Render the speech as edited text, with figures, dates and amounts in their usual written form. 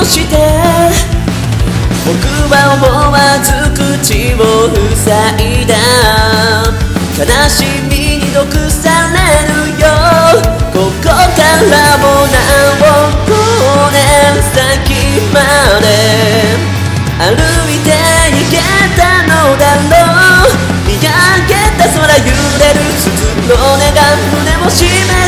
して僕は思わず口を塞いだ。悲しみに毒されるよ。ここからも何億年先まで歩いて行けたのだろう。見上げた空揺れる鈴の音が胸を締め